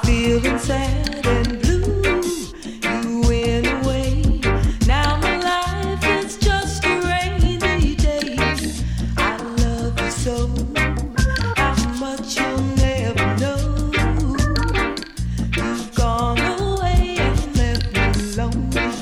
feeling sad and blue. You went away. Now my life is just a rainy day. I love you so, how much you'll never know. You've gone away and left me lonely.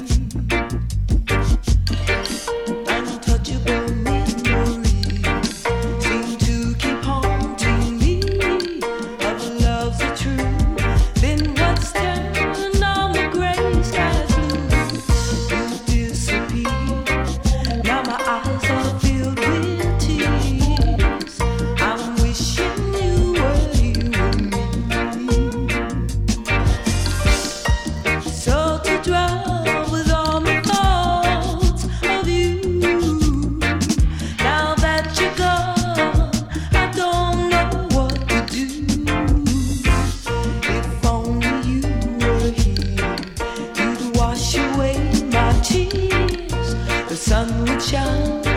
Untouchable memories seem to keep haunting me. Of love's the truth, then what's turned on the gray sky's blue? You disappear. Now my eyes are filled with tears. I'm wishing you were you and me. So to drown with all my thoughts of you. Now that you're gone, I don't know what to do. If only you were here, you'd wash away my tears. The sun would shine